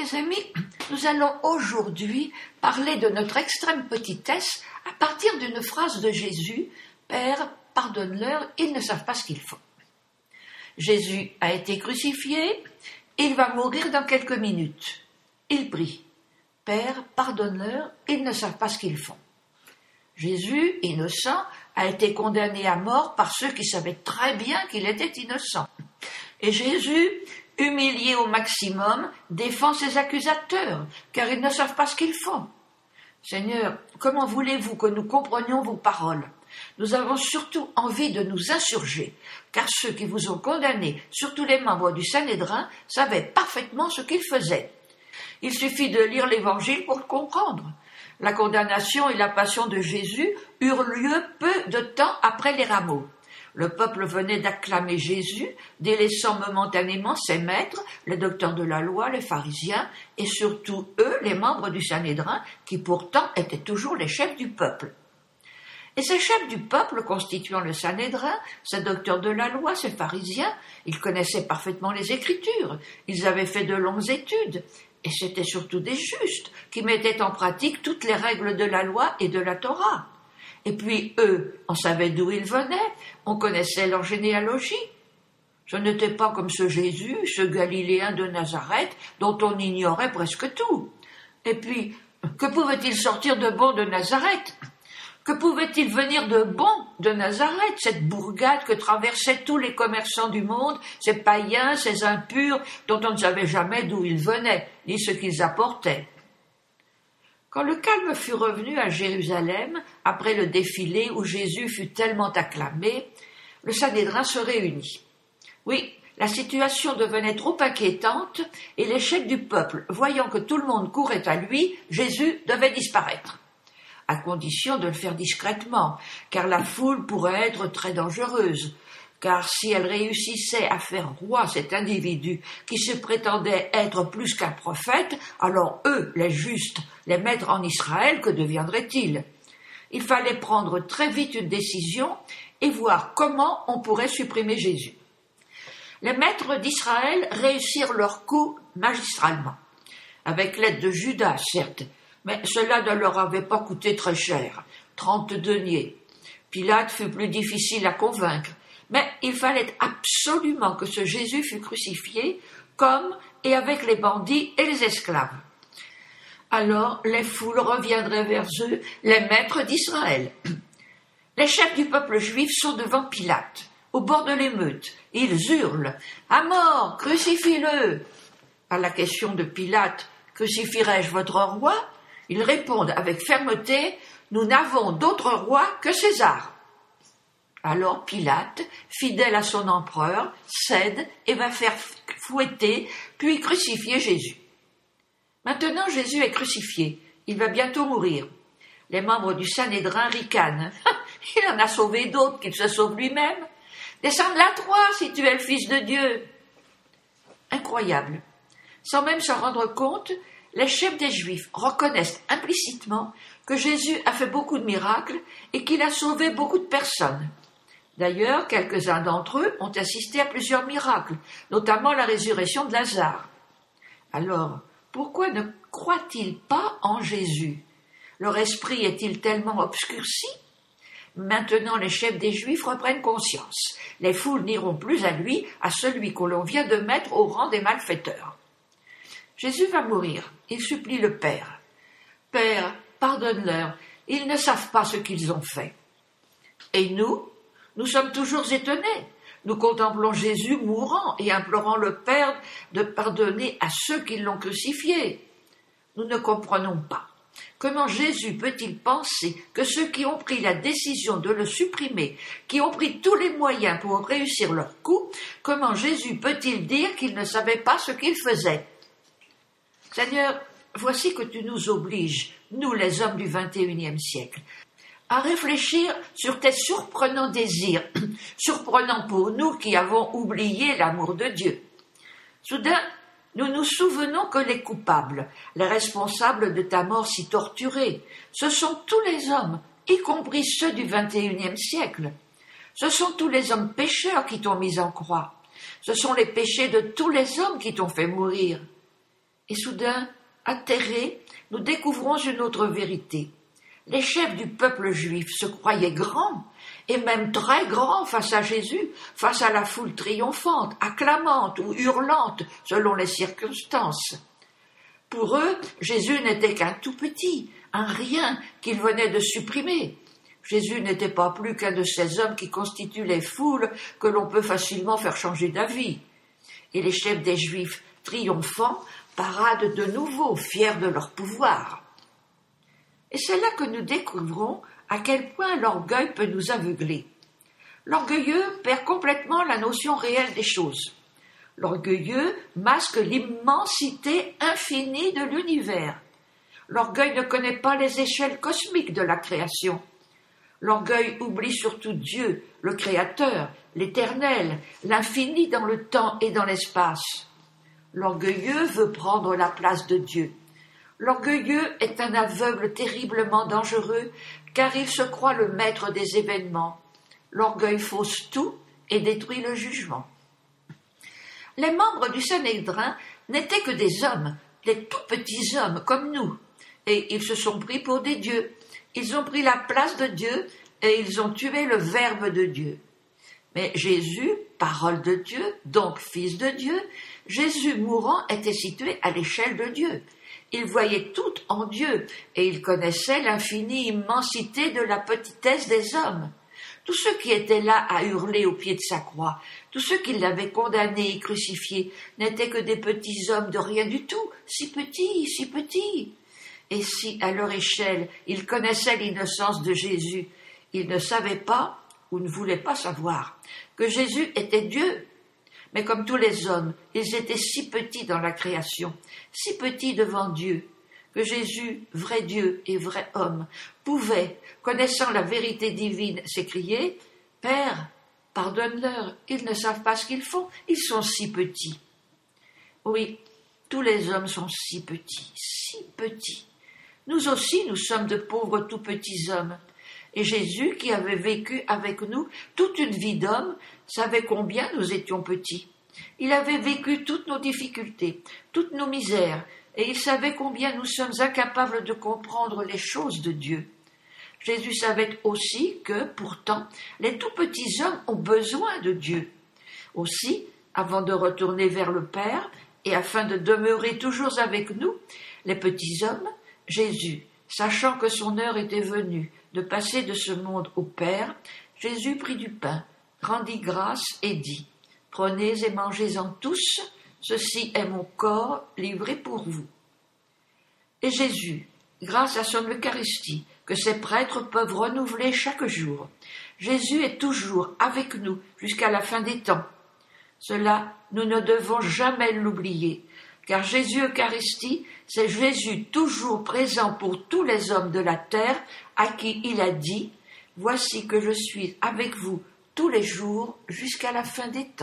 mes amis, nous allons aujourd'hui parler de notre extrême petitesse à partir d'une phrase de Jésus, « Père, pardonne-leur, ils ne savent pas ce qu'ils font ». Jésus a été crucifié, il va mourir dans quelques minutes. Il prie, « Père, pardonne-leur, ils ne savent pas ce qu'ils font ». Jésus, innocent, a été condamné à mort par ceux qui savaient très bien qu'il était innocent. Et Jésus, humilié au maximum, défend ses accusateurs, car ils ne savent pas ce qu'ils font. Seigneur, comment voulez-vous que nous comprenions vos paroles ? Nous avons surtout envie de nous insurger, car ceux qui vous ont condamnés, surtout les membres du Sanhédrin, savaient parfaitement ce qu'ils faisaient. Il suffit de lire l'Évangile pour le comprendre. La condamnation et la passion de Jésus eurent lieu peu de temps après les rameaux. Le peuple venait d'acclamer Jésus, délaissant momentanément ses maîtres, les docteurs de la loi, les pharisiens, et surtout eux, les membres du Sanhédrin, qui pourtant étaient toujours les chefs du peuple. Et ces chefs du peuple constituant le Sanhédrin, ces docteurs de la loi, ces pharisiens, ils connaissaient parfaitement les Écritures, ils avaient fait de longues études, et c'étaient surtout des justes qui mettaient en pratique toutes les règles de la loi et de la Torah. Et puis eux, on savait d'où ils venaient, on connaissait leur généalogie. Ce n'était pas comme ce Jésus, ce Galiléen de Nazareth, dont on ignorait presque tout. Et puis, que pouvait-il sortir de bon de Nazareth ? Que pouvait-il venir de bon de Nazareth, cette bourgade que traversaient tous les commerçants du monde, ces païens, ces impurs, dont on ne savait jamais d'où ils venaient, ni ce qu'ils apportaient. Quand le calme fut revenu à Jérusalem, après le défilé où Jésus fut tellement acclamé, le Sanhédrin se réunit. Oui, la situation devenait trop inquiétante, et les chefs du peuple, voyant que tout le monde courait à lui, Jésus devait disparaître. À condition de le faire discrètement, car la foule pourrait être très dangereuse, car si elle réussissait à faire roi cet individu qui se prétendait être plus qu'un prophète, alors eux, les justes, les maîtres en Israël, que deviendraient-ils ? Il fallait prendre très vite une décision et voir comment on pourrait supprimer Jésus. Les maîtres d'Israël réussirent leur coup magistralement, avec l'aide de Judas, certes, mais cela ne leur avait pas coûté très cher, 30 deniers. Pilate fut plus difficile à convaincre, mais il fallait absolument que ce Jésus fût crucifié, comme et avec les bandits et les esclaves. Alors les foules reviendraient vers eux, les maîtres d'Israël. Les chefs du peuple juif sont devant Pilate, au bord de l'émeute. Ils hurlent « À mort, crucifie-le » À la question de Pilate « Crucifierai-je votre roi ?» Ils répondent avec fermeté « Nous n'avons d'autre roi que César ». Alors Pilate, fidèle à son empereur, cède et va faire fouetter, puis crucifier Jésus. Maintenant Jésus est crucifié, il va bientôt mourir. Les membres du Sanhédrin ricanent. Il en a sauvé d'autres qu'il se sauve lui-même. Descends de la croix si tu es le Fils de Dieu. Incroyable. Sans même s'en rendre compte, les chefs des Juifs reconnaissent implicitement que Jésus a fait beaucoup de miracles et qu'il a sauvé beaucoup de personnes. D'ailleurs, quelques-uns d'entre eux ont assisté à plusieurs miracles, notamment la résurrection de Lazare. Alors, pourquoi ne croient-ils pas en Jésus ? Leur esprit est-il tellement obscurci ? Maintenant, les chefs des Juifs reprennent conscience. Les foules n'iront plus à lui, à celui que l'on vient de mettre au rang des malfaiteurs. Jésus va mourir. Il supplie le Père. « Père, pardonne-leur, ils ne savent pas ce qu'ils ont fait. » Et nous sommes toujours étonnés. Nous contemplons Jésus mourant et implorant le Père de pardonner à ceux qui l'ont crucifié. Nous ne comprenons pas. Comment Jésus peut-il penser que ceux qui ont pris la décision de le supprimer, qui ont pris tous les moyens pour réussir leur coup, comment Jésus peut-il dire qu'ils ne savaient pas ce qu'ils faisaient ? Seigneur, voici que tu nous obliges, nous les hommes du XXIe siècle, à réfléchir sur tes surprenants désirs, surprenants pour nous qui avons oublié l'amour de Dieu. Soudain, nous nous souvenons que les coupables, les responsables de ta mort si torturée, ce sont tous les hommes, y compris ceux du XXIe siècle. Ce sont tous les hommes pécheurs qui t'ont mis en croix. Ce sont les péchés de tous les hommes qui t'ont fait mourir. Et soudain, atterrés, nous découvrons une autre vérité. Les chefs du peuple juif se croyaient grands, et même très grands face à Jésus, face à la foule triomphante, acclamante ou hurlante, selon les circonstances. Pour eux, Jésus n'était qu'un tout petit, un rien qu'ils venaient de supprimer. Jésus n'était pas plus qu'un de ces hommes qui constituent les foules que l'on peut facilement faire changer d'avis. Et les chefs des Juifs, triomphants, paradent de nouveau, fiers de leur pouvoir. Et c'est là que nous découvrons à quel point l'orgueil peut nous aveugler. L'orgueilleux perd complètement la notion réelle des choses. L'orgueilleux masque l'immensité infinie de l'univers. L'orgueil ne connaît pas les échelles cosmiques de la création. L'orgueil oublie surtout Dieu, le Créateur, l'Éternel, l'infini dans le temps et dans l'espace. L'orgueilleux veut prendre la place de Dieu. L'orgueilleux est un aveugle terriblement dangereux, car il se croit le maître des événements. L'orgueil fausse tout et détruit le jugement. Les membres du Sanhédrin n'étaient que des hommes, des tout petits hommes comme nous, et ils se sont pris pour des dieux. Ils ont pris la place de Dieu et ils ont tué le Verbe de Dieu. Mais Jésus, parole de Dieu, donc fils de Dieu, Jésus mourant était situé à l'échelle de Dieu. Il voyait tout en Dieu et il connaissait l'infinie immensité de la petitesse des hommes. Tous ceux qui étaient là à hurler au pied de sa croix, tous ceux qui l'avaient condamné et crucifié, n'étaient que des petits hommes de rien du tout, si petits, si petits. Et si, à leur échelle, ils connaissaient l'innocence de Jésus, ils ne savaient pas, ou ne voulaient pas savoir, que Jésus était Dieu. Mais comme tous les hommes, ils étaient si petits dans la création, si petits devant Dieu, que Jésus, vrai Dieu et vrai homme, pouvait, connaissant la vérité divine, s'écrier « Père, pardonne-leur, ils ne savent pas ce qu'ils font, ils sont si petits. » Oui, tous les hommes sont si petits, si petits. Nous aussi, nous sommes de pauvres tout petits hommes. Et Jésus, qui avait vécu avec nous toute une vie d'homme, savait combien nous étions petits. Il avait vécu toutes nos difficultés, toutes nos misères, et il savait combien nous sommes incapables de comprendre les choses de Dieu. Jésus savait aussi que, pourtant, les tout petits hommes ont besoin de Dieu. Aussi, avant de retourner vers le Père, et afin de demeurer toujours avec nous, les petits hommes, Jésus, sachant que son heure était venue de passer de ce monde au Père, Jésus prit du pain, rendit grâce et dit « Prenez et mangez-en tous, ceci est mon corps livré pour vous. » Et Jésus, grâce à son Eucharistie, que ses prêtres peuvent renouveler chaque jour, Jésus est toujours avec nous jusqu'à la fin des temps. Cela, nous ne devons jamais l'oublier, car Jésus Eucharistie, c'est Jésus toujours présent pour tous les hommes de la terre, à qui il a dit « Voici que je suis avec vous tous les jours jusqu'à la fin des temps. »